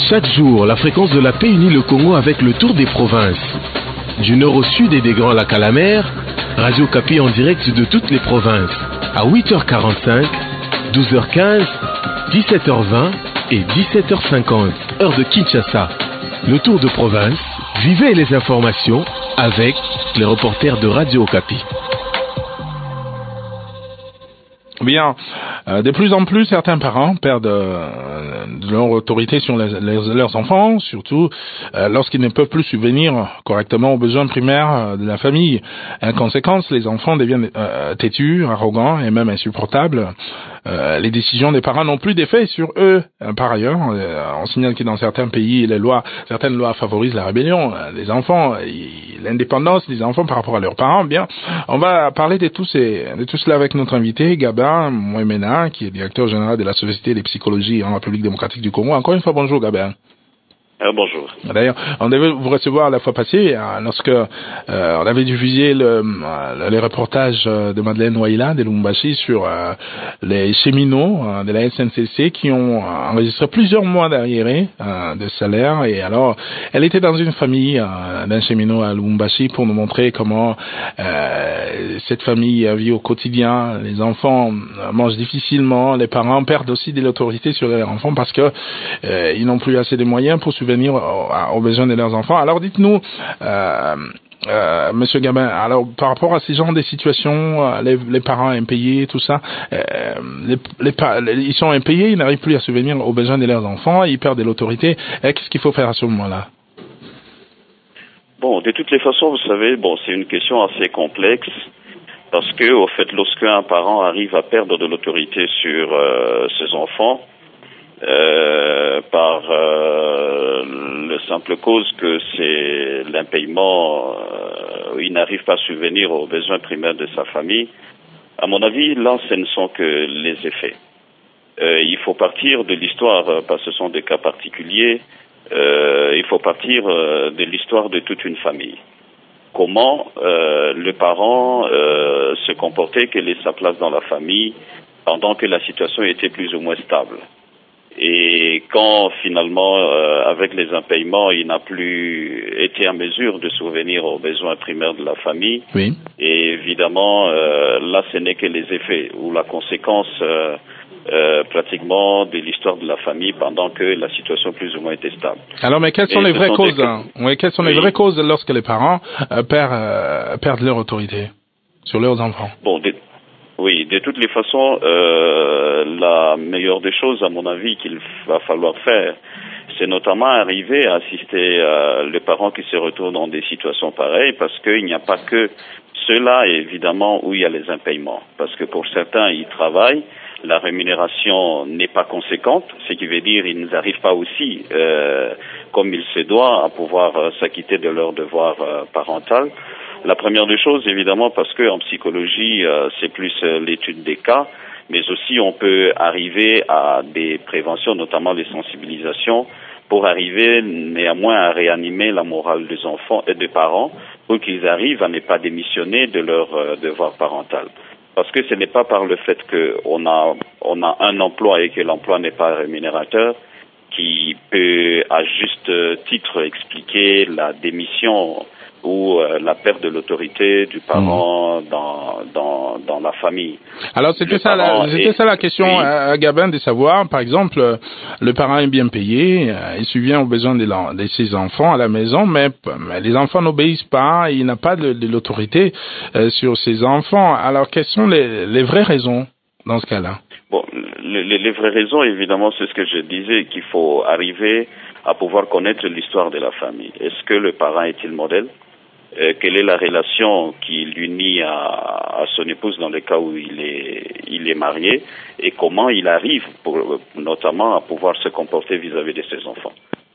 Chaque jour, la fréquence de la paix unit le Congo avec le tour des provinces. Du nord au sud et des Grands Lacs à la mer, Radio Okapi en direct de toutes les provinces. À 8h45, 12h15, 17h20 et 17h50, heure de Kinshasa. Le tour de province, vivez les informations avec les reporters de Radio Okapi. Bien, de plus en plus, certains parents perdent leur autorité sur leurs enfants, surtout lorsqu'ils ne peuvent plus subvenir correctement aux besoins primaires de la famille. En conséquence, les enfants deviennent têtus, arrogants et même insupportables. Les décisions des parents n'ont plus d'effet sur eux. Par ailleurs, on signale que dans certains pays, certaines lois favorisent la rébellion des enfants, l'indépendance des enfants par rapport à leurs parents. Bien, on va parler de tout cela avec notre invité, Gabin Mouemena, qui est directeur général de la Société de psychologie en République démocratique du Congo. Encore une fois, bonjour Gabin. Bonjour. D'ailleurs, on devait vous recevoir la fois passée lorsque on avait diffusé les reportages de Madeleine Waila de Lubumbashi sur les cheminots de la SNCC qui ont enregistré plusieurs mois d'arriérés de salaire. Et alors, elle était dans une famille d'un cheminot à Lubumbashi pour nous montrer comment cette famille vit au quotidien. Les enfants mangent difficilement, les parents perdent aussi de l'autorité sur leurs enfants parce que ils n'ont plus assez de moyens pour subvenir aux besoins de leurs enfants. Alors dites-nous, Monsieur Gabin, alors par rapport à ces genres de situations, les parents impayés, tout ça, ils sont impayés, ils n'arrivent plus à subvenir aux besoins de leurs enfants, ils perdent de l'autorité. Qu'est-ce qu'il faut faire à ce moment-là? Bon, de toutes les façons, vous savez, c'est une question assez complexe. Parce que, au fait, lorsqu'un parent arrive à perdre de l'autorité sur ses enfants, par le simple cause que c'est l'impayement, il n'arrive pas à subvenir aux besoins primaires de sa famille, à mon avis, là, ce ne sont que les effets. Il faut partir de l'histoire, parce que ce sont des cas particuliers, il faut partir de l'histoire de toute une famille. Comment le parent se comportait, quelle est sa place dans la famille, pendant que la situation était plus ou moins stable. Et quand finalement, avec les impayements, il n'a plus été en mesure de subvenir aux besoins primaires de la famille, oui. Et évidemment, là, ce n'est que les effets ou la conséquence pratiquement de l'histoire de la famille pendant que la situation plus ou moins était stable. Alors, mais quelles sont les vraies causes quelles sont les vraies causes lorsque les parents perdent leur autorité sur leurs enfants? Oui, de toutes les façons, la meilleure des choses, à mon avis, qu'il va falloir faire, c'est notamment arriver à assister les parents qui se retrouvent dans des situations pareilles, parce qu'il n'y a pas que ceux-là, évidemment, où il y a les impayements. Parce que pour certains, ils travaillent, la rémunération n'est pas conséquente, ce qui veut dire qu'ils n'arrivent pas aussi, comme il se doit, à pouvoir s'acquitter de leur devoir parental. La première des choses, évidemment, parce que en psychologie, c'est plus l'étude des cas, mais aussi on peut arriver à des préventions, notamment les sensibilisations, pour arriver néanmoins à réanimer la morale des enfants et des parents, pour qu'ils arrivent à ne pas démissionner de leur devoir parental. Parce que ce n'est pas par le fait qu'on a un emploi et que l'emploi n'est pas rémunérateur qui peut, à juste titre, expliquer la démission ou la perte de l'autorité du parent dans la famille. Alors c'était ça la question, oui. Gabin, de savoir, par exemple, le parent est bien payé, il subvient aux besoins de ses enfants à la maison, mais les enfants n'obéissent pas, il n'a pas de l'autorité sur ses enfants. Alors quelles sont les vraies raisons dans ce cas-là? Bon, les vraies raisons, évidemment, c'est ce que je disais, qu'il faut arriver à pouvoir connaître l'histoire de la famille. Est-ce que le parent est-il modèle? Quelle est la relation qui l'unit à son épouse dans le cas où il est marié, et comment il arrive notamment à pouvoir se comporter vis-à-vis de ses enfants.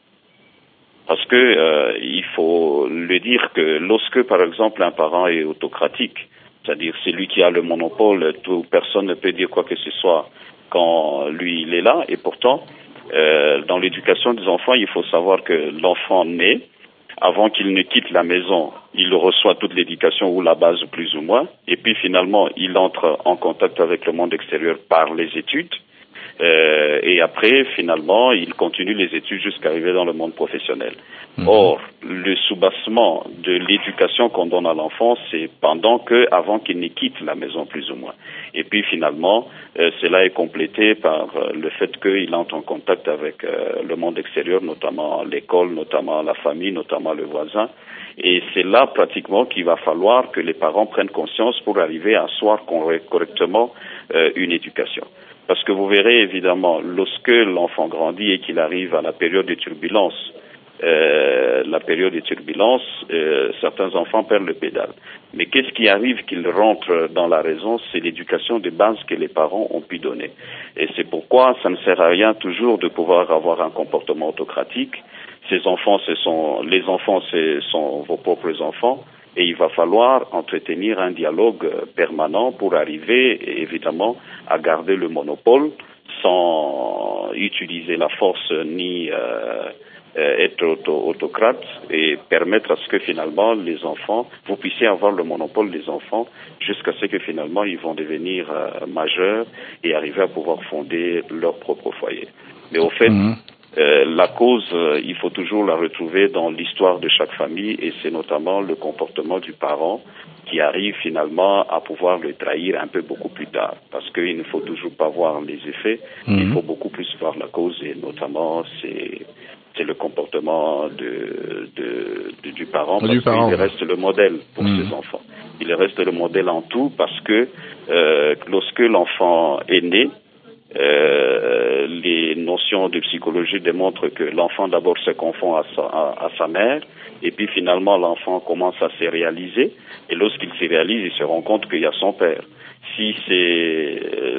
Parce que il faut le dire que lorsque par exemple un parent est autocratique, c'est-à-dire c'est lui qui a le monopole, personne ne peut dire quoi que ce soit quand lui il est là, et pourtant dans l'éducation des enfants, il faut savoir que l'enfant naît. Avant qu'il ne quitte la maison, il reçoit toute l'éducation ou la base plus ou moins, et puis finalement il entre en contact avec le monde extérieur par les études, Et après, finalement, il continue les études jusqu'à arriver dans le monde professionnel. Or, le soubassement de l'éducation qu'on donne à l'enfant, c'est avant qu'il ne quitte la maison, plus ou moins. Et puis, finalement, cela est complété par le fait qu'il entre en contact avec le monde extérieur, notamment l'école, notamment la famille, notamment le voisin. Et c'est là, pratiquement, qu'il va falloir que les parents prennent conscience pour arriver à asseoir correctement une éducation. Parce que vous verrez, évidemment, lorsque l'enfant grandit et qu'il arrive à la période de turbulence, certains enfants perdent le pédale. Mais qu'est-ce qui arrive qu'ils rentrent dans la raison? C'est l'éducation de base que les parents ont pu donner. Et c'est pourquoi ça ne sert à rien toujours de pouvoir avoir un comportement autocratique. Les enfants, ce sont vos propres enfants. Et il va falloir entretenir un dialogue permanent pour arriver, évidemment, à garder le monopole sans utiliser la force ni être autocrate et permettre à ce que finalement les enfants, vous puissiez avoir le monopole des enfants jusqu'à ce que finalement ils vont devenir majeurs et arriver à pouvoir fonder leur propre foyer. Mais au fait, la cause, il faut toujours la retrouver dans l'histoire de chaque famille et c'est notamment le comportement du parent qui arrive finalement à pouvoir le trahir un peu beaucoup plus tard. Parce qu'il ne faut toujours pas voir les effets, il faut beaucoup plus voir la cause et notamment c'est le comportement du parent parce qu'il reste le modèle pour ses enfants. Il reste le modèle en tout parce que lorsque l'enfant est né, les notions de psychologie démontrent que l'enfant d'abord se confond à sa mère et puis finalement l'enfant commence à se réaliser et lorsqu'il se réalise, il se rend compte qu'il y a son père. Si c'est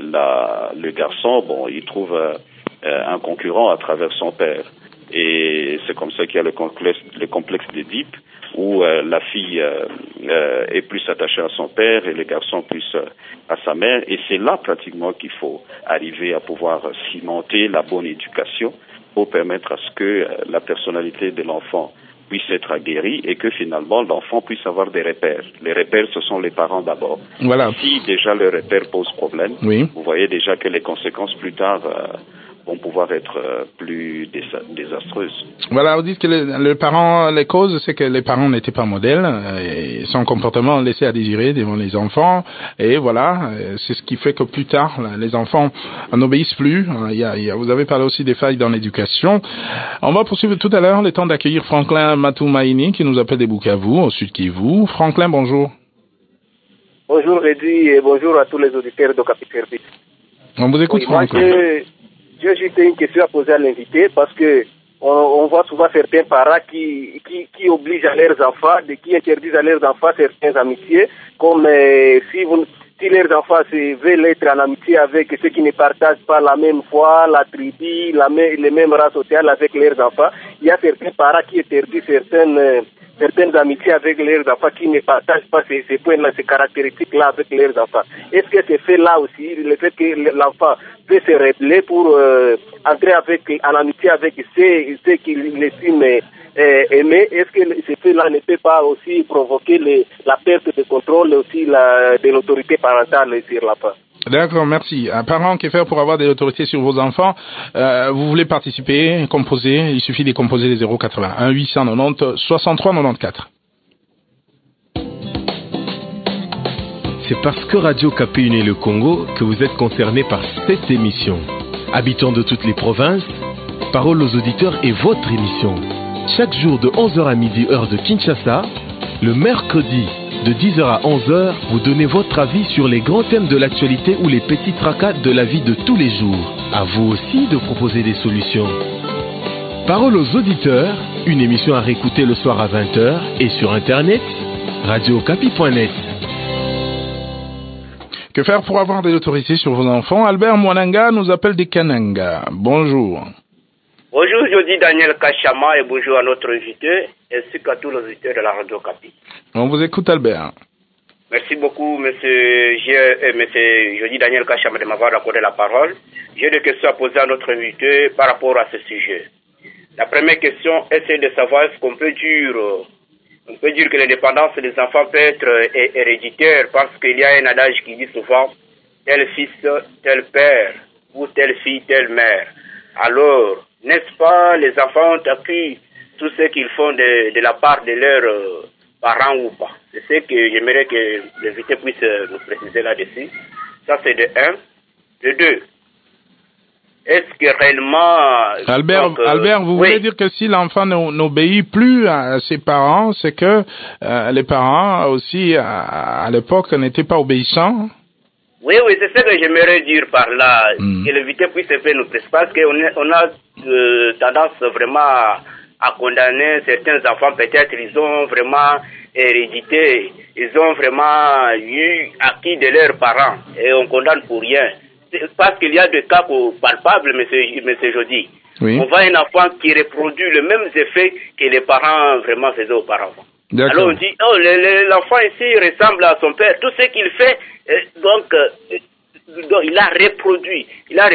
le garçon, il trouve un concurrent à travers son père. Et c'est comme ça qu'il y a le complexe d'Édipe, où la fille est plus attachée à son père et le garçon plus à sa mère. Et c'est là pratiquement qu'il faut arriver à pouvoir cimenter la bonne éducation pour permettre à ce que la personnalité de l'enfant puisse être aguerrie et que finalement l'enfant puisse avoir des repères. Les repères, ce sont les parents d'abord. Voilà. Si déjà le repère pose problème, vous voyez déjà que les conséquences plus tard vont pouvoir être plus désastreuses. Voilà, vous dites que les causes, c'est que les parents n'étaient pas modèles, et son comportement laissait à désirer devant les enfants, et voilà, c'est ce qui fait que plus tard, les enfants n'obéissent plus. Vous avez parlé aussi des failles dans l'éducation. On va poursuivre tout à l'heure le temps d'accueillir Franklin Matoumaini, qui nous appelle des Bukavu, au sud Kivu. Franklin, bonjour. Bonjour Reddy, et bonjour à tous les auditeurs de Capi Service. On vous écoute, Franklin. J'ai juste une question à poser à l'invité parce que on voit souvent certains parents qui obligent à leurs enfants, qui interdisent à leurs enfants certaines amitiés, comme si leurs enfants veulent être en amitié avec ceux qui ne partagent pas la même foi, la tribu, les mêmes races sociales avec leurs enfants. Il y a certains parents qui interdisent certaines amitiés avec leurs enfants qui ne partagent pas ces points-là, ces caractéristiques-là avec leurs enfants. Est-ce que c'est fait là aussi, le fait que l'enfant peut se rebeller pour entrer en amitié avec ceux qu'il estime aimer, est-ce que ce fait-là ne peut pas aussi provoquer la perte de contrôle aussi de l'autorité parentale sur l'enfant? D'accord, merci. Un parent qui fait pour avoir de l'autorité sur vos enfants, vous voulez participer, composer, il suffit de composer les 081 890 63 94. C'est parce que Radio Kapi Unie le Congo que vous êtes concerné par cette émission. Habitants de toutes les provinces, parole aux auditeurs est votre émission. Chaque jour de 11h à midi heure de Kinshasa, le mercredi de 10h à 11h, vous donnez votre avis sur les grands thèmes de l'actualité ou les petits tracas de la vie de tous les jours. À vous aussi de proposer des solutions. Parole aux auditeurs, une émission à réécouter le soir à 20h et sur internet, radiokapi.net. Que faire pour avoir de l'autorité sur vos enfants? Albert Mwananga nous appelle des Kananga. Bonjour. Bonjour, je dis Daniel Kachama et bonjour à notre invité ainsi qu'à tous les auditeurs de la Radio Kapi. On vous écoute, Albert. Merci beaucoup, monsieur je dis Daniel Kachama de m'avoir accordé la parole. J'ai des questions à poser à notre invité par rapport à ce sujet. La première question est de savoir est-ce qu'on peut dire que l'indépendance des enfants peut être héréditaire parce qu'il y a un adage qui dit souvent tel fils, tel père. ou telle fille, telle mère. Alors, n'est-ce pas, les enfants ont appris tout ce qu'ils font de la part de leurs parents ou pas? C'est ce que j'aimerais que l'invité puisse nous préciser là-dessus. Ça, c'est de 1. De 2. Est-ce que réellement... Albert, vous voulez dire que si l'enfant n'obéit plus à ses parents, c'est que les parents aussi, à l'époque, n'étaient pas obéissants? Oui, c'est ce que j'aimerais dire par là. Que l'invité puisse un peu nous préciser. Parce qu'on a tendance vraiment à condamner certains enfants. Peut-être ils ont vraiment hérédité. Ils ont vraiment eu acquis de leurs parents. Et on condamne pour rien. Parce qu'il y a des cas palpables, monsieur Jody. Oui. On voit un enfant qui reproduit le même effet que les parents vraiment faisaient auparavant. Alors on dit, l'enfant ici ressemble à son père. Tout ce qu'il fait, donc il a reproduit.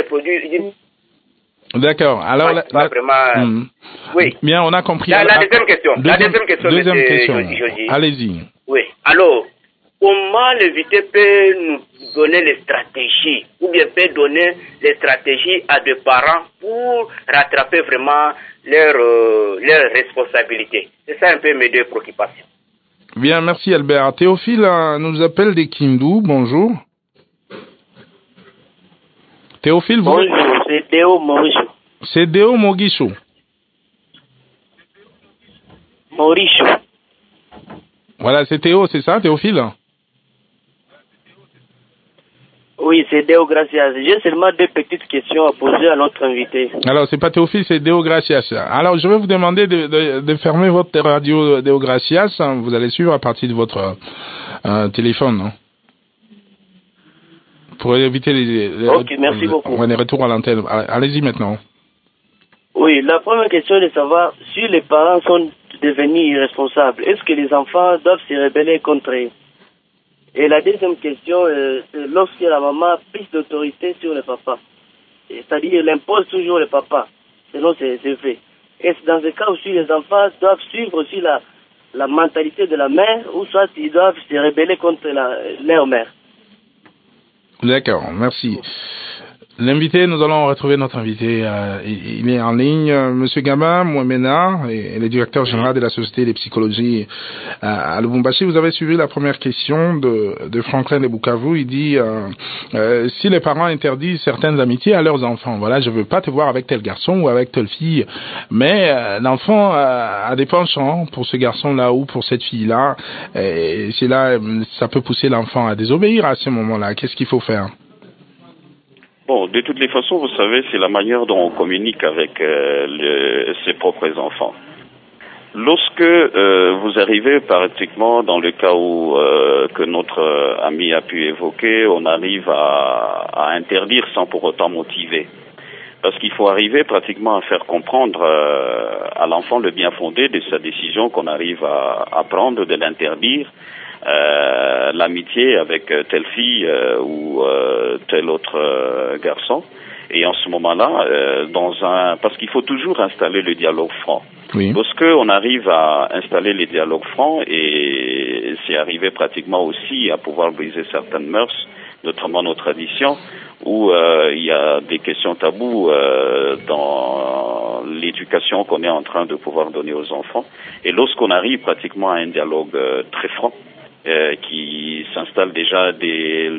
D'accord. Alors, vraiment... Oui. Bien, on a compris. La deuxième question. Deuxième question. Jody. Allez-y. Oui. Alors, comment l'invité peut nous donner les stratégies, ou bien peut donner les stratégies à des parents pour rattraper vraiment leurs responsabilités? C'est ça un peu mes deux préoccupations. Bien, merci Albert. Théophile nous appelle des Kindu. Bonjour. Théophile, vous... Bonjour, c'est Théo Mauricio. C'est Théo Mogicho. Mauricio. Voilà, c'est Théo, c'est ça, Théophile? Oui, c'est Deo Gracias. J'ai seulement deux petites questions à poser à notre invité. Alors, c'est pas Théophile, c'est Deo Gracias. Alors, je vais vous demander de fermer votre radio Deo Gracias. Vous allez suivre à partir de votre téléphone, non? Pour éviter Ok, merci beaucoup. Les retours à l'antenne. Allez-y maintenant. Oui, la première question est de savoir si les parents sont devenus irresponsables. Est-ce que les enfants doivent se rebeller contre eux? Et la deuxième question, c'est lorsque la maman a plus d'autorité sur le papa. C'est-à-dire, elle impose toujours le papa, selon ses faits. Est-ce dans ce cas aussi, les enfants doivent suivre aussi la mentalité de la mère, ou soit ils doivent se rebeller contre leur mère? D'accord, merci. L'invité, nous allons retrouver notre invité. Il est en ligne, Monsieur Gaba Mouamena, et le directeur général de la Société de psychologie à Lubumbashi. Vous avez suivi la première question de Franklin de Bukavu. Il dit si les parents interdisent certaines amitiés à leurs enfants, voilà, je veux pas te voir avec tel garçon ou avec telle fille, mais l'enfant a des penchants pour ce garçon-là ou pour cette fille-là, et c'est là, ça peut pousser l'enfant à désobéir à ce moment-là. Qu'est-ce qu'il faut faire? Bon, de toutes les façons, vous savez, c'est la manière dont on communique avec ses propres enfants. Lorsque vous arrivez pratiquement dans le cas où que notre ami a pu évoquer, on arrive à interdire sans pour autant motiver. Parce qu'il faut arriver pratiquement à faire comprendre à l'enfant le bien fondé de sa décision qu'on arrive à prendre, de l'interdire. L'amitié avec telle fille ou tel autre garçon, et en ce moment-là parce qu'il faut toujours installer le dialogue franc. Oui. Lorsque on arrive à installer les dialogues francs, et c'est arrivé pratiquement aussi à pouvoir briser certaines mœurs, notamment nos traditions, où il y a des questions tabous dans l'éducation qu'on est en train de pouvoir donner aux enfants, et lorsqu'on arrive pratiquement à un dialogue très franc, qui s'installe déjà dès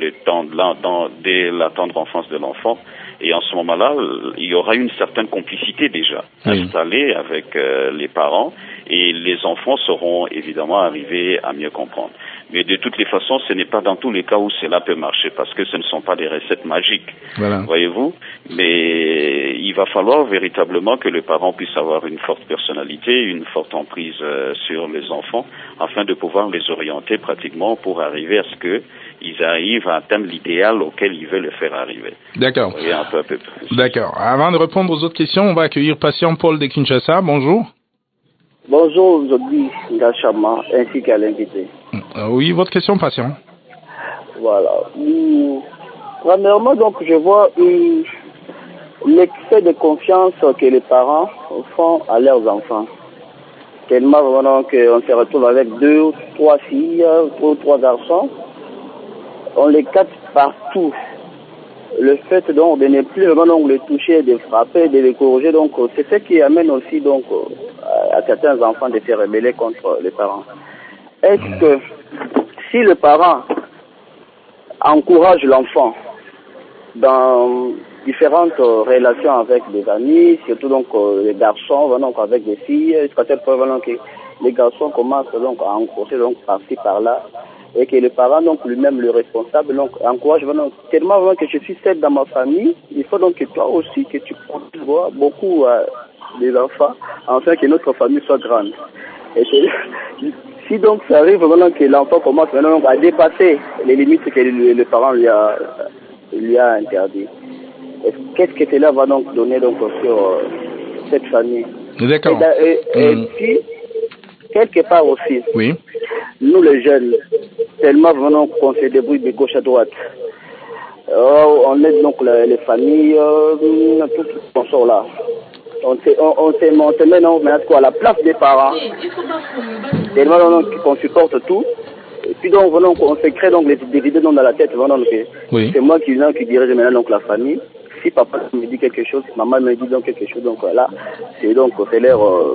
la tendre enfance de l'enfant, et en ce moment-là, il y aura une certaine complicité déjà installée avec les parents, et les enfants seront évidemment arrivés à mieux comprendre. Mais de toutes les façons, ce n'est pas dans tous les cas où cela peut marcher, parce que ce ne sont pas des recettes magiques, voyez-vous. Mais il va falloir véritablement que les parents puissent avoir une forte personnalité, une forte emprise sur les enfants, afin de pouvoir les orienter pratiquement pour arriver à ce qu'ils arrivent à atteindre l'idéal auquel ils veulent le faire arriver. D'accord. Un peu. D'accord. Avant de répondre aux autres questions, on va accueillir patient Paul de Kinshasa. Bonjour. Bonjour, aujourd'hui, Gachama, ainsi qu'à l'invité. Oui, votre question, patient. Voilà. Premièrement, donc, je vois l'excès de confiance que les parents font à leurs enfants. Tellement vraiment qu'on se retrouve avec 2 ou 3 filles ou 3 garçons. On les capte partout. le fait donc de ne plus vraiment donc, les toucher, de frapper, de les corriger, donc c'est ce qui amène aussi donc à certains enfants de se rebeller contre les parents. Est-ce que si le parent encourage l'enfant dans différentes relations avec des amis, surtout donc les garçons, donc avec des filles, jusqu'à tel point que les garçons commencent donc à encourager donc par-ci par-là, et que le parent donc lui-même le responsable donc encourage tellement vraiment que je suis seul dans ma famille, il faut donc que toi aussi que tu vois beaucoup des enfants afin que notre famille soit grande. Et si donc ça arrive vraiment que l'enfant commence maintenant à dépasser les limites que le parent lui a interdit, qu'est-ce que cela va donc donner donc sur cette famille? D'accord. Et puis quelque part aussi, oui, nous les jeunes, tellement vraiment qu'on se débrouille de gauche à droite, on aide donc les familles, tout ce qu'on sort là. On se met donc à la place des parents, tellement qu'on supporte tout. Et puis donc on se crée donc des idées dans la tête, oui. C'est moi qui dirige maintenant donc la famille. Si papa me dit quelque chose, maman me dit donc quelque chose, donc là, c'est l'air,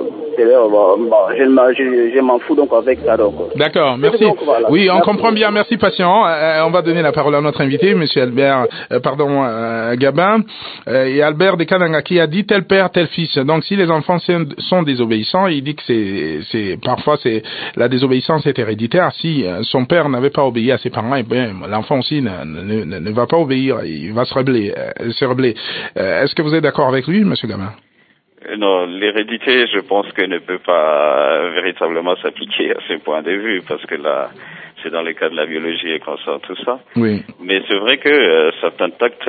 je m'en fous donc avec ça donc. D'accord, merci. Donc, voilà. Oui, on comprend bien, merci patient. On va donner la parole à notre invité, monsieur Albert, Gabin. Et Albert de Kananga qui a dit tel père, tel fils. Donc si les enfants sont désobéissants, il dit que parfois la désobéissance est héréditaire. Si son père n'avait pas obéi à ses parents, et bien l'enfant aussi ne va pas obéir, il va se rebeller. Est-ce que vous êtes d'accord avec lui, monsieur Gabin? Non, l'hérédité, je pense que ne peut pas véritablement s'appliquer à ce point de vue, parce que là, c'est dans le cas de la biologie et qu'on sort tout ça. Oui. Mais c'est vrai que certains tacts,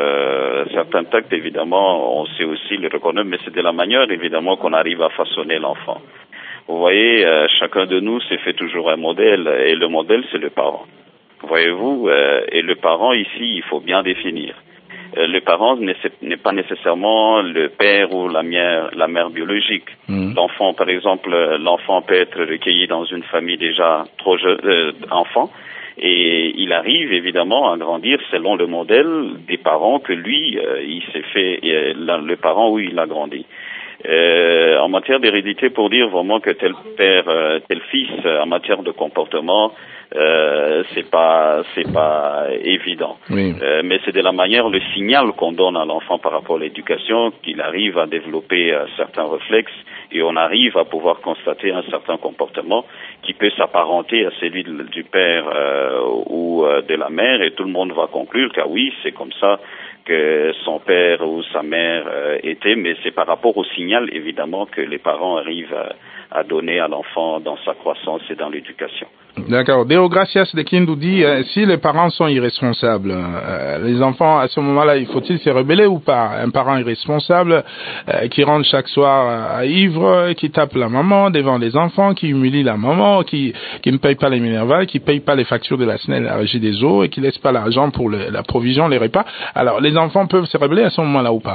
évidemment, on sait aussi le reconnaître, mais c'est de la manière, évidemment, qu'on arrive à façonner l'enfant. Vous voyez, chacun de nous s'est fait toujours un modèle, et le modèle, c'est le parent. Voyez-vous, et le parent, ici, il faut bien définir. Le parent n'est pas nécessairement le père ou la mère biologique. L'enfant, par exemple, l'enfant peut être recueilli dans une famille déjà trop jeune, enfant, et il arrive évidemment à grandir selon le modèle des parents que lui, il s'est fait, le parent où il a grandi. En matière d'hérédité, pour dire vraiment que tel père, tel fils, en matière de comportement, c'est pas évident. Oui. Mais c'est de la manière, le signal qu'on donne à l'enfant par rapport à l'éducation, qu'il arrive à développer certains réflexes et on arrive à pouvoir constater un certain comportement qui peut s'apparenter à celui du père ou de la mère, et tout le monde va conclure que oui, c'est comme ça que son père ou sa mère était, mais c'est par rapport au signal évidemment que les parents arrivent à donner à l'enfant dans sa croissance et dans l'éducation. D'accord. Deo Gracias de Kindu dit si les parents sont irresponsables, les enfants à ce moment-là, faut-il se rebeller ou pas? Un parent irresponsable qui rentre chaque soir ivre, qui tape la maman devant les enfants, qui humilie la maman, qui ne paye pas les minervales, qui paye pas les factures de la SNEL, la Régie des eaux, et qui laisse pas l'argent pour la provision, les repas. Alors les enfants peuvent se rebeller à ce moment-là ou pas?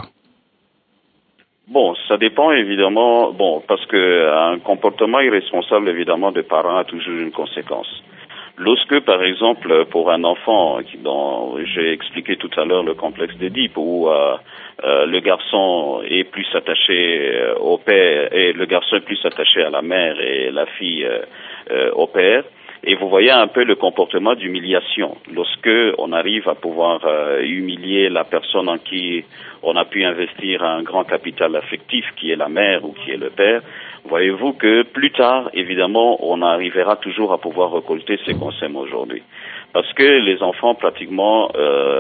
Bon, ça dépend évidemment, parce que un comportement irresponsable évidemment des parents a toujours une conséquence. Lorsque, par exemple, pour un enfant, dont j'ai expliqué tout à l'heure le complexe d'Édipe, où le garçon est plus attaché au père, et le garçon est plus attaché à la mère et la fille au père, et vous voyez un peu le comportement d'humiliation. Lorsque on arrive à pouvoir humilier la personne en qui on a pu investir un grand capital affectif, qui est la mère ou qui est le père, voyez-vous que plus tard, évidemment, on arrivera toujours à pouvoir récolter ce qu'on sème aujourd'hui. Parce que les enfants, pratiquement,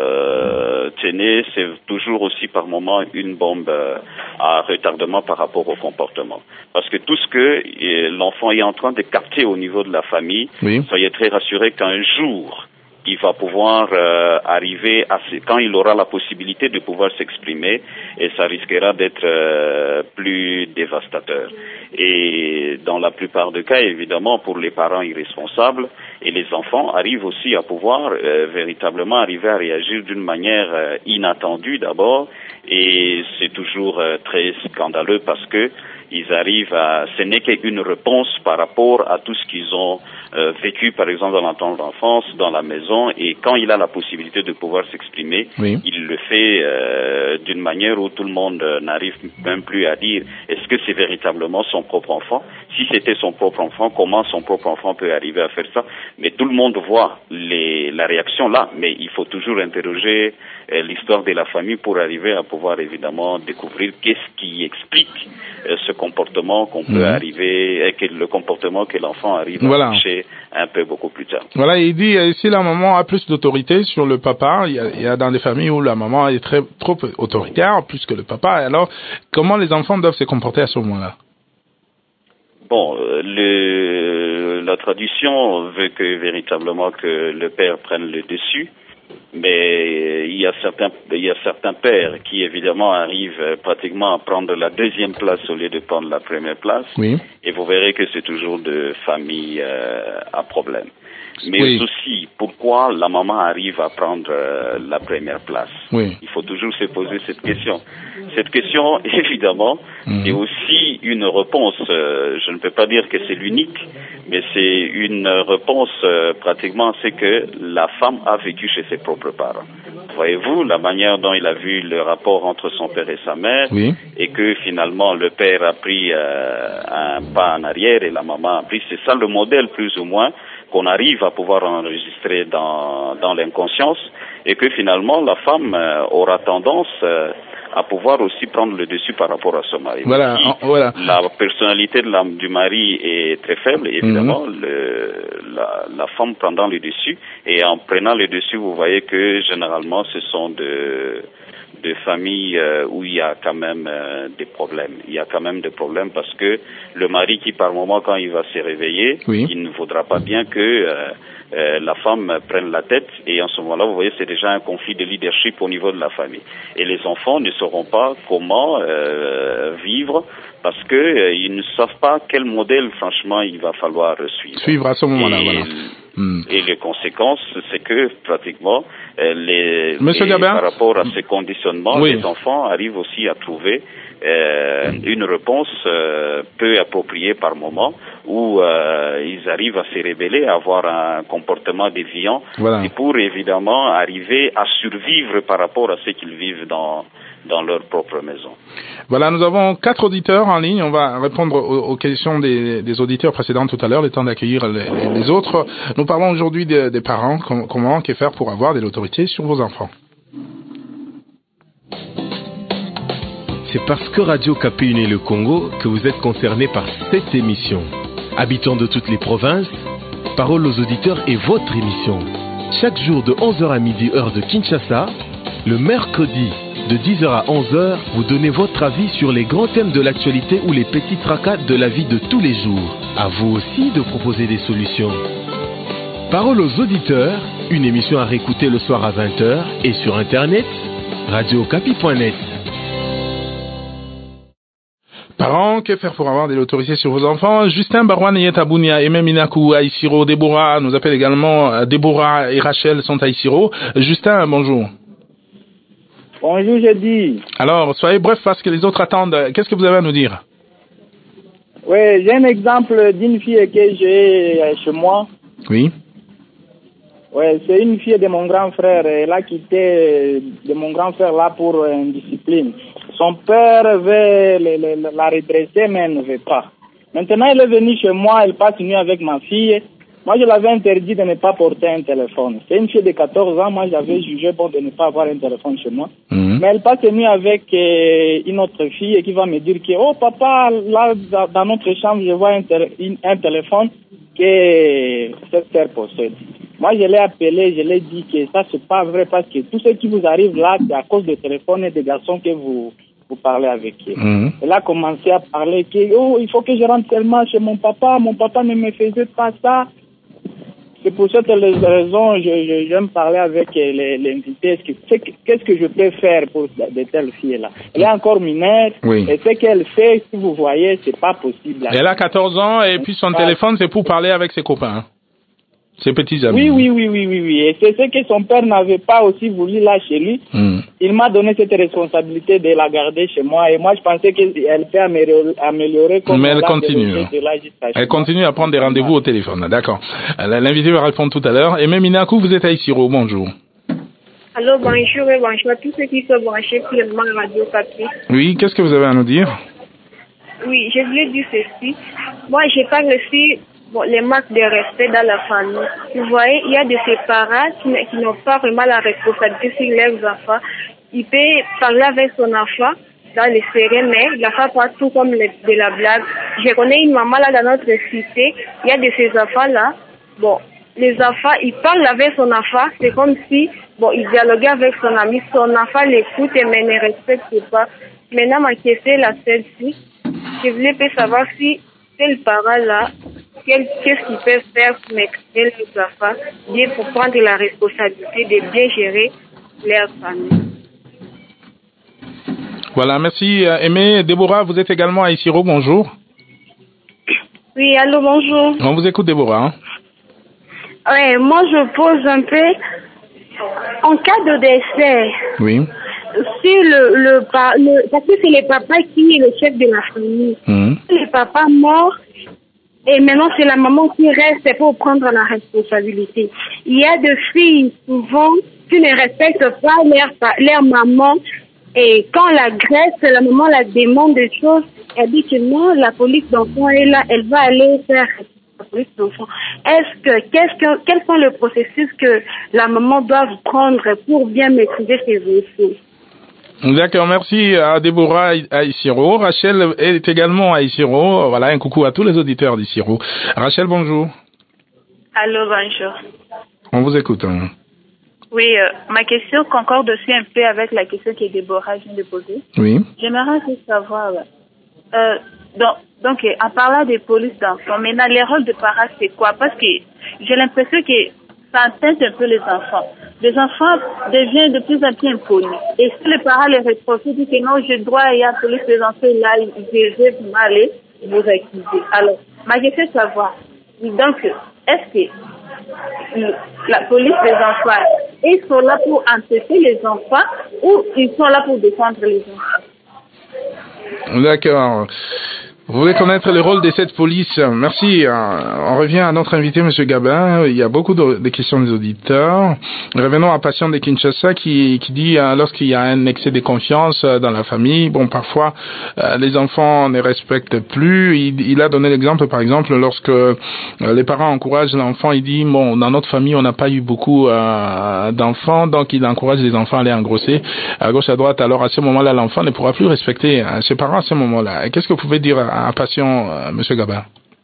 c'est toujours aussi par moment une bombe à retardement par rapport au comportement. Parce que tout ce que l'enfant est en train de capter au niveau de la famille, oui. Soyez très rassurés qu'un jour, il va pouvoir arriver quand il aura la possibilité de pouvoir s'exprimer, et ça risquera d'être plus dévastateur. Et dans la plupart des cas, évidemment, pour les parents irresponsables et les enfants arrivent aussi à pouvoir véritablement arriver à réagir d'une manière inattendue d'abord. Et c'est toujours très scandaleux parce que ils arrivent à, ce n'est qu'une réponse par rapport à tout ce qu'ils ont vécu, par exemple, dans l'entente d'enfance, dans la maison, et quand il a la possibilité de pouvoir s'exprimer, oui, il le fait d'une manière où tout le monde n'arrive même plus à dire est-ce que c'est véritablement son propre enfant? Si c'était son propre enfant, comment son propre enfant peut arriver à faire ça? Mais tout le monde voit la réaction là, mais il faut toujours interroger l'histoire de la famille pour arriver à pouvoir évidemment découvrir qu'est-ce qui explique ce comportement qu'on peut arriver, le comportement que l'enfant arrive à toucher un peu beaucoup plus tard. Voilà, il dit si la maman a plus d'autorité sur le papa, il y a dans des familles où la maman est trop autoritaire, plus que le papa, alors comment les enfants doivent se comporter à ce moment-là? Bon, la tradition veut que véritablement que le père prenne le dessus. Mais il y a certains pères qui évidemment arrivent pratiquement à prendre la deuxième place au lieu de prendre la première place. Oui. Et vous verrez que c'est toujours de familles à problème. Mais aussi, pourquoi la maman arrive à prendre la première place? Il faut toujours se poser cette question. Cette question, évidemment, est aussi une réponse, je ne peux pas dire que c'est l'unique, mais c'est une réponse pratiquement, c'est que la femme a vécu chez ses propres parents. Voyez-vous, la manière dont il a vu le rapport entre son père et sa mère, et que finalement le père a pris un pas en arrière et la maman a pris, c'est ça le modèle plus ou moins qu'on arrive à pouvoir enregistrer dans l'inconscience, et que finalement la femme aura tendance à pouvoir aussi prendre le dessus par rapport à son mari. Voilà, la personnalité du mari est très faible, évidemment, la femme prendant le dessus, et en prenant le dessus, vous voyez que généralement ce sont de familles où il y a quand même des problèmes. Il y a quand même des problèmes parce que le mari qui par moment quand il va se réveiller, il ne voudra pas bien que la femme prenne la tête, et en ce moment-là, vous voyez, c'est déjà un conflit de leadership au niveau de la famille. Et les enfants ne sauront pas comment vivre parce que ils ne savent pas quel modèle, franchement, il va falloir suivre. Suivre à ce moment-là, voilà. Et les conséquences, c'est que pratiquement Gabin, par rapport à ces conditionnements, les enfants arrivent aussi à trouver une réponse peu appropriée par moment, où ils arrivent à se rébeller, à avoir un comportement déviant, et pour évidemment arriver à survivre par rapport à ce qu'ils vivent dans leur propre maison. Voilà, nous avons 4 auditeurs en ligne. On va répondre aux questions des auditeurs précédents tout à l'heure, le temps d'accueillir les autres. Nous parlons aujourd'hui des parents, comment faire pour avoir de l'autorité sur vos enfants. C'est parce que Radio Okapi unit le Congo que vous êtes concernés par cette émission. Habitants de toutes les provinces, Parole aux auditeurs est votre émission. Chaque jour de 11h à midi, heure de Kinshasa, le mercredi de 10h à 11h, vous donnez votre avis sur les grands thèmes de l'actualité ou les petits tracas de la vie de tous les jours. À vous aussi de proposer des solutions. Parole aux auditeurs, une émission à réécouter le soir à 20h et sur internet, radiookapi.net. Parents, que faire pour avoir de l'autorité sur vos enfants? Justin Barouane Yetabounia et même Inakou Aïsiro, Déborah nous appelle également, Déborah et Rachel sont à Aïsiro. Justin, bonjour. Bonjour, je dis. Alors, soyez bref parce que les autres attendent. Qu'est-ce que vous avez à nous dire? Oui, j'ai un exemple d'une fille que j'ai chez moi. Oui. Oui, c'est une fille de mon grand frère. Elle a quitté de mon grand frère là pour indiscipline. Son père veut la redresser, mais elle ne veut pas. Maintenant, elle est venue chez moi, elle passe une nuit avec ma fille. Moi, je l'avais interdit de ne pas porter un téléphone. C'est une fille de 14 ans. Moi, j'avais jugé bon de ne pas avoir un téléphone chez moi. Mais elle passe une nuit avec une autre fille qui va me dire que, oh papa, là, dans notre chambre, je vois un téléphone que cette sœur possède. Moi, je l'ai appelé, je l'ai dit que ça, c'est pas vrai parce que tout ce qui vous arrive là, c'est à cause des téléphones et des garçons que vous parlez avec eux. Elle a commencé à parler que, oh, il faut que je rentre seulement chez mon papa ne me faisait pas ça. C'est pour cette raison j'aime parler avec l'invité. Qu'est-ce que je peux faire pour de telles filles-là? Elle est encore mineure, et ce qu'elle fait, si vous voyez, c'est pas possible. Elle a 14 ans, et puis son téléphone, c'est pour parler avec ses copains. Ses petits amis. Oui. Et c'est ce que son père n'avait pas aussi voulu là chez lui. Il m'a donné cette responsabilité de la garder chez moi. Et moi, je pensais qu'elle fait améliorer. Mais elle continue. Elle continue à prendre des rendez-vous au téléphone. D'accord. L'invité va répondre tout à l'heure. Et même Inakou, vous êtes à Isiro. Bonjour. Allô, bonjour et bonjour à tous ceux qui sont branchés pleinement à Radio Capi. Oui, qu'est-ce que vous avez à nous dire? Oui, je voulais dire ceci. Moi, je parle aussi les marques de respect dans la famille. Vous voyez, il y a de ces parents qui n'ont pas vraiment la responsabilité sur leurs enfants. Il peut parler avec son enfant dans les séries, mais il ne fait pas tout comme de la blague. Je connais une maman là dans notre cité, il y a de ces enfants-là. Bon, les enfants, ils parlent avec son enfant, c'est comme si, il dialoguait avec son ami. Son enfant l'écoute, mais ne respecte pas. Maintenant, ma question est la celle-ci. Je voulais savoir si tel parent-là, qu'est-ce qu'ils peuvent faire pour m'expliquer les enfants, bien pour prendre la responsabilité de bien gérer leur famille. Voilà, merci Aimé. Déborah, vous êtes également à Isiro, bonjour. Oui, allô, bonjour. On vous écoute, Déborah. Ouais, moi je pose un peu, en cas de décès, oui. Si parce que c'est le papa qui est le chef de la famille. Le papa mort, et maintenant c'est la maman qui reste pour prendre la responsabilité. Il y a des filles, souvent, qui ne respectent pas leur maman, et quand la agresse, la maman la demande des choses, elle dit que non, la police d'enfant est là, elle va aller faire la police d'enfant. Quels sont les processus que la maman doit prendre pour bien maîtriser ses enfants? D'accord, merci à Déborah à Isiro. Rachel est également à Isiro. Voilà, un coucou à tous les auditeurs d'Isiro. Rachel, bonjour. Allô, bonjour. On vous écoute. Oui, ma question concorde aussi un peu avec la question que Déborah vient de poser. Oui. J'aimerais juste savoir, donc, en parlant des polices d'enfants, maintenant, les rôles de parents, c'est quoi? Parce que j'ai l'impression que ça atteint un peu les enfants. Les enfants deviennent de plus en plus impolis. Et si les parents les reprochent, disent que non, je dois y appeler les enfants là, je vais aller vous accuser. Alors, ma question est de savoir, donc, est-ce que la police des enfants, ils sont là pour empêcher les enfants ou ils sont là pour défendre les enfants? D'accord. Vous voulez connaître le rôle de cette police? Merci. On revient à notre invité, M. Gabin. Il y a beaucoup de questions des auditeurs. Revenons à Patient de Kinshasa qui dit lorsqu'il y a un excès de confiance dans la famille, parfois les enfants ne respectent plus. Il a donné l'exemple, par exemple, lorsque les parents encouragent l'enfant, il dit dans notre famille on n'a pas eu beaucoup d'enfants, donc il encourage les enfants à aller engrosser à gauche à droite. Alors à ce moment-là, l'enfant ne pourra plus respecter ses parents à ce moment-là. Et qu'est-ce que vous pouvez dire à Patient, Monsieur Gabin?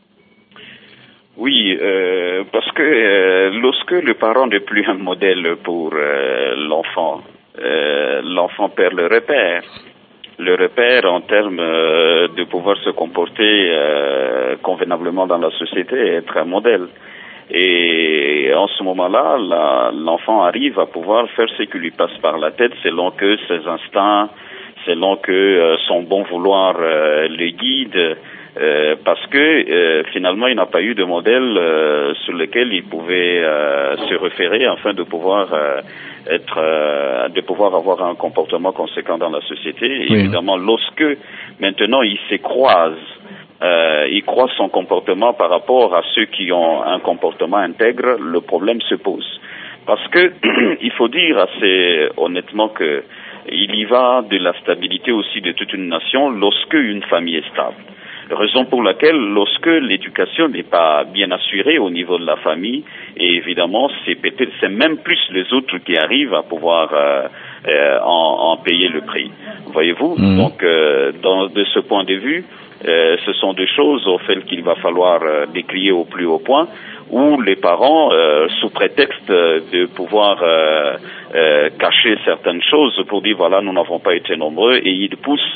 Oui, parce que lorsque le parent n'est plus un modèle pour l'enfant, l'enfant perd le repère. Le repère en termes de pouvoir se comporter convenablement dans la société et être un modèle. Et en ce moment-là, l'enfant arrive à pouvoir faire ce qui lui passe par la tête selon que ses instincts, selon que son bon vouloir le guide, parce que finalement il n'a pas eu de modèle sur lequel il pouvait se référer afin de pouvoir de pouvoir avoir un comportement conséquent dans la société. Oui. Évidemment, lorsque maintenant il se croise, il croise son comportement par rapport à ceux qui ont un comportement intègre, le problème se pose. Parce que il faut dire assez honnêtement que il y va de la stabilité aussi de toute une nation lorsque une famille est stable. Raison pour laquelle, lorsque l'éducation n'est pas bien assurée au niveau de la famille, et évidemment, c'est même plus les autres qui arrivent à pouvoir en payer le prix. Voyez-vous? Donc, de ce point de vue, ce sont des choses auxquelles qu'il va falloir décrier au plus haut point, où les parents, sous prétexte de pouvoir cacher certaines choses pour dire voilà, nous n'avons pas été nombreux, et ils poussent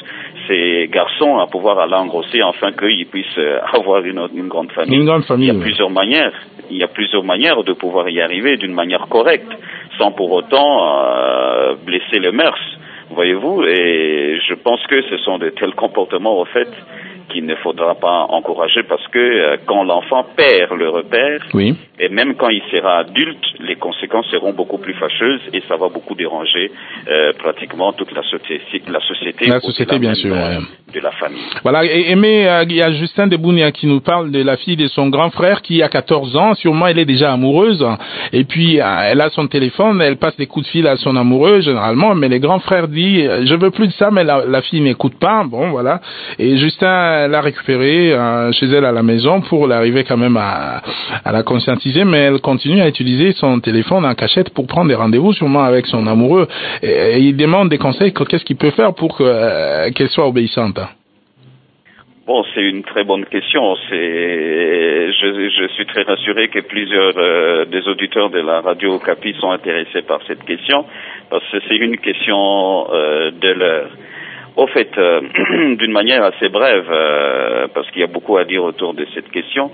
ces garçons à pouvoir aller engrosser afin qu'ils puissent avoir une grande famille. Une grande famille. Il y a plusieurs manières. Il y a plusieurs manières de pouvoir y arriver d'une manière correcte, sans pour autant blesser les mœurs. Voyez-vous, et je pense que ce sont de tels comportements, au fait, qu'il ne faudra pas encourager parce que quand l'enfant perd le repère, oui. Et même quand il sera adulte, les conséquences seront beaucoup plus fâcheuses et ça va beaucoup déranger pratiquement toute la société bien sûr, de la famille. Voilà, mais il y a Justin Debounia qui nous parle de la fille de son grand frère qui a 14 ans, sûrement elle est déjà amoureuse, et puis elle a son téléphone, elle passe des coups de fil à son amoureux généralement, mais le grand frère dit je veux plus de ça, mais la fille n'écoute pas, bon voilà, et Justin l'a récupérée chez elle à la maison pour l'arriver quand même à la conscientiser, mais elle continue à utiliser son téléphone en cachette pour prendre des rendez-vous sûrement avec son amoureux, et il demande des conseils, qu'est-ce qu'il peut faire pour qu'elle soit obéissante. Bon, c'est une très bonne question. Je suis très rassuré que plusieurs des auditeurs de la radio Okapi sont intéressés par cette question, parce que c'est une question de l'heure. Au fait, d'une manière assez brève, parce qu'il y a beaucoup à dire autour de cette question,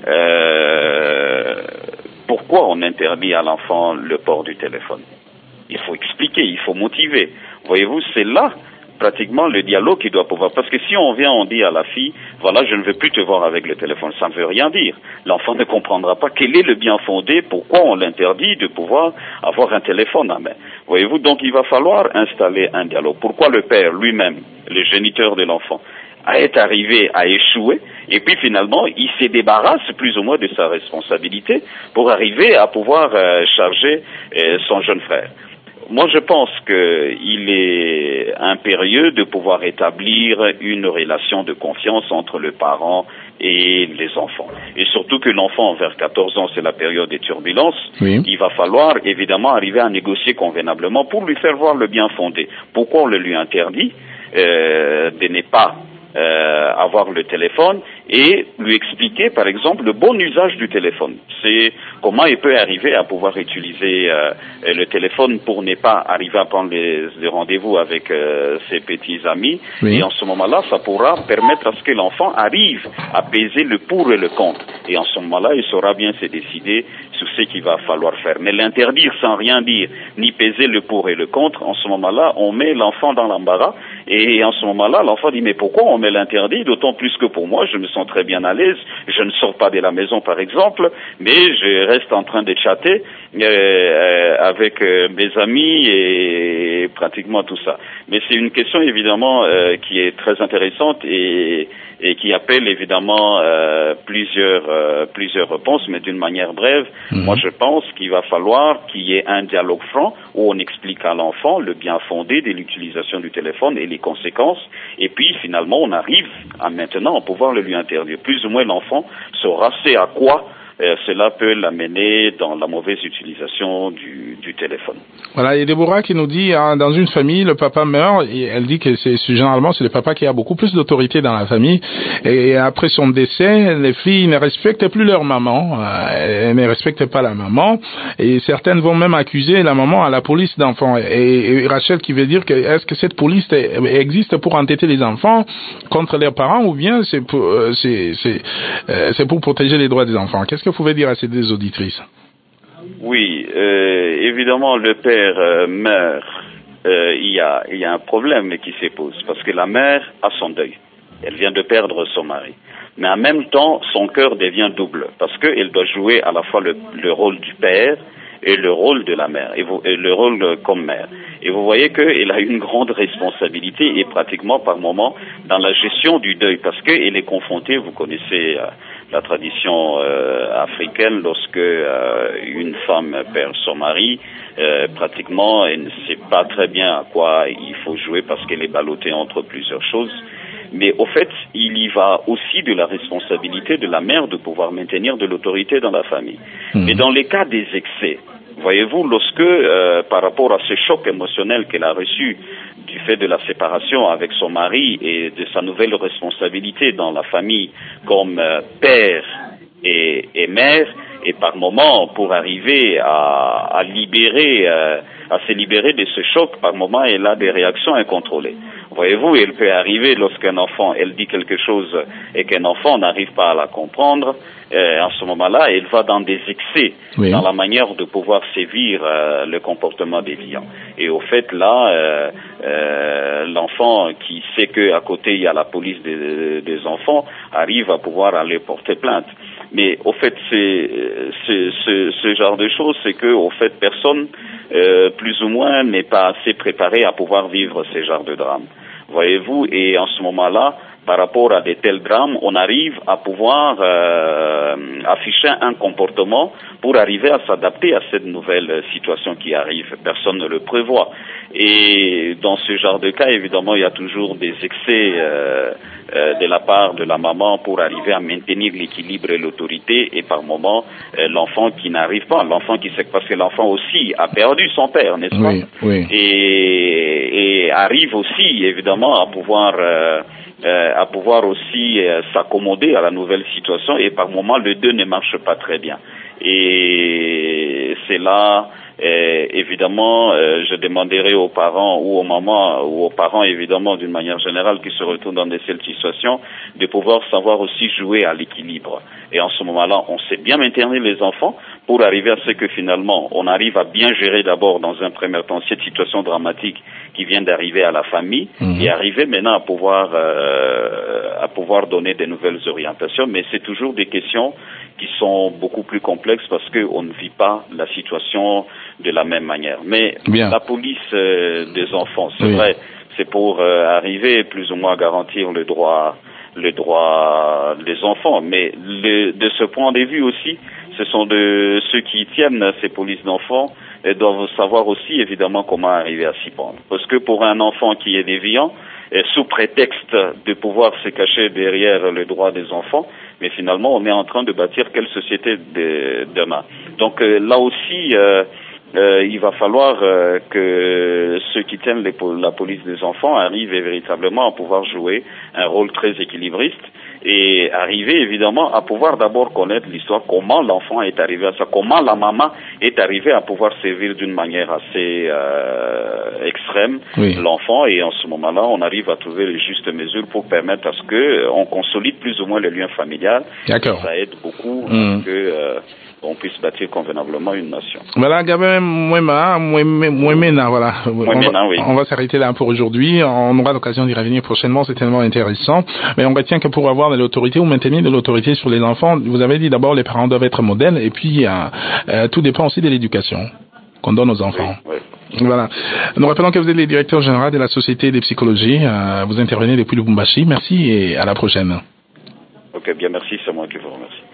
pourquoi on interdit à l'enfant le port du téléphone? Il faut expliquer, il faut motiver. Voyez-vous, c'est là pratiquement le dialogue qui doit pouvoir, parce que si on vient, on dit à la fille, voilà, je ne veux plus te voir avec le téléphone, ça ne veut rien dire. L'enfant ne comprendra pas quel est le bien fondé, pourquoi on l'interdit de pouvoir avoir un téléphone à main. Voyez-vous, donc il va falloir installer un dialogue. Pourquoi le père lui-même, le géniteur de l'enfant, est arrivé à échouer, et puis finalement, il se débarrasse plus ou moins de sa responsabilité pour arriver à pouvoir charger son jeune frère. Moi, je pense qu'il est impérieux de pouvoir établir une relation de confiance entre le parent et les enfants. Et surtout que l'enfant, vers 14 ans, c'est la période des turbulences, oui. Il va falloir évidemment arriver à négocier convenablement pour lui faire voir le bien fondé. Pourquoi on le lui interdit de ne pas avoir le téléphone et lui expliquer, par exemple, le bon usage du téléphone. C'est comment il peut arriver à pouvoir utiliser le téléphone pour ne pas arriver à prendre les rendez-vous avec ses petits amis. Oui. Et en ce moment-là, ça pourra permettre à ce que l'enfant arrive à peser le pour et le contre. Et en ce moment-là, il saura bien se décider sur ce qu'il va falloir faire. Mais l'interdire sans rien dire, ni peser le pour et le contre, en ce moment-là, on met l'enfant dans l'embarras. Et en ce moment-là, l'enfant dit, mais pourquoi on met l'interdit? D'autant plus que pour moi, je me sens très bien à l'aise. Je ne sors pas de la maison, par exemple, mais je reste en train de chatter avec mes amis et pratiquement tout ça. Mais c'est une question, évidemment, qui est très intéressante et qui appelle, évidemment, plusieurs réponses, mais d'une manière brève. Moi, je pense qu'il va falloir qu'il y ait un dialogue franc où on explique à l'enfant le bien fondé de l'utilisation du téléphone et les conséquences. Et puis, finalement, on arrive à maintenant pouvoir le lui interdire. Plus ou moins, l'enfant saura c'est à quoi cela peut l'amener dans la mauvaise utilisation du téléphone. Voilà, et Déborah qui nous dit, dans une famille, le papa meurt, et elle dit que généralement c'est le papa qui a beaucoup plus d'autorité dans la famille, et après son décès, les filles ne respectent plus leur maman, elles ne respectent pas la maman, et certaines vont même accuser la maman à la police d'enfants. Et Rachel qui veut dire que est-ce que cette police existe pour entêter les enfants contre leurs parents, ou bien c'est pour protéger les droits des enfants? Qu'est-ce que vous pouvez dire à ces deux auditrices? Oui, évidemment, le père meurt. Il y a un problème qui se pose parce que la mère a son deuil. Elle vient de perdre son mari. Mais en même temps, son cœur devient double parce qu'elle doit jouer à la fois le rôle du père et le rôle de la mère, et le rôle comme mère. Et vous voyez qu'elle a une grande responsabilité et pratiquement par moment dans la gestion du deuil parce qu'elle est confrontée, vous connaissez la tradition africaine, lorsque une femme perd son mari, pratiquement elle ne sait pas très bien à quoi il faut jouer parce qu'elle est ballottée entre plusieurs choses. Mais au fait, il y va aussi de la responsabilité de la mère de pouvoir maintenir de l'autorité dans la famille. Mais dans les cas des excès, voyez-vous, lorsque par rapport à ce choc émotionnel qu'elle a reçu du fait de la séparation avec son mari et de sa nouvelle responsabilité dans la famille comme père et mère, et par moment pour arriver à se libérer de ce choc, par moment elle a des réactions incontrôlées. Voyez-vous, il peut arriver lorsqu'un enfant, elle dit quelque chose et qu'un enfant n'arrive pas à la comprendre, en ce moment-là, il va dans des excès, dans la manière de pouvoir sévir le comportement déviant. Et au fait, là, l'enfant qui sait qu'à côté il y a la police des enfants arrive à pouvoir aller porter plainte. Mais au fait, ce genre de choses, c'est que au fait, personne, plus ou moins, n'est pas assez préparé à pouvoir vivre ces genres de drames. Voyez-vous, et en ce moment-là, par rapport à de tels drames, on arrive à pouvoir afficher un comportement pour arriver à s'adapter à cette nouvelle situation qui arrive. Personne ne le prévoit. Et dans ce genre de cas, évidemment, il y a toujours des excès de la part de la maman pour arriver à maintenir l'équilibre et l'autorité, et par moment, l'enfant qui n'arrive pas, l'enfant qui sait, parce que l'enfant aussi a perdu son père, n'est-ce pas? Oui. Et arrive aussi, évidemment, à pouvoir aussi s'accommoder à la nouvelle situation, et par moment le deux ne marche pas très bien. Et c'est là, évidemment, je demanderai aux parents ou aux mamans ou aux parents, évidemment, d'une manière générale, qui se retrouvent dans de telles situations, de pouvoir savoir aussi jouer à l'équilibre. Et en ce moment-là, on sait bien maintenir les enfants pour arriver à ce que finalement, on arrive à bien gérer d'abord dans un premier temps cette situation dramatique qui vient d'arriver à la famille, et arriver maintenant à pouvoir donner de nouvelles orientations. Mais c'est toujours des questions qui sont beaucoup plus complexes parce qu'on ne vit pas la situation de la même manière. Mais la police des enfants, c'est vrai, c'est pour arriver plus ou moins à garantir le droit des enfants. Mais de ce point de vue aussi, ce sont de ceux qui tiennent ces polices d'enfants et doivent savoir aussi évidemment comment arriver à s'y prendre. Parce que pour un enfant qui est déviant, sous prétexte de pouvoir se cacher derrière le droit des enfants, mais finalement on est en train de bâtir quelle société demain. Donc là aussi, il va falloir que ceux qui tiennent la police des enfants arrivent véritablement à pouvoir jouer un rôle très équilibriste et arriver évidemment à pouvoir d'abord connaître l'histoire, comment l'enfant est arrivé à ça, comment la maman est arrivée à pouvoir servir d'une manière assez extrême l'enfant, et en ce moment-là on arrive à trouver les justes mesures pour permettre à ce que on consolide plus ou moins le lien familial. D'accord. Ça aide beaucoup à que on puisse bâtir convenablement une nation. Voilà, Gabin Mouemena, voilà. On va s'arrêter là pour aujourd'hui. On aura l'occasion d'y revenir prochainement, c'est tellement intéressant. Mais on retient que pour avoir de l'autorité ou maintenir de l'autorité sur les enfants, vous avez dit d'abord les parents doivent être modèles, et puis tout dépend aussi de l'éducation qu'on donne aux enfants. Voilà. Nous rappelons que vous êtes le directeur général de la Société des psychologies. Vous intervenez depuis Lubumbashi. Merci et à la prochaine. Ok, bien, merci, c'est moi qui vous remercie.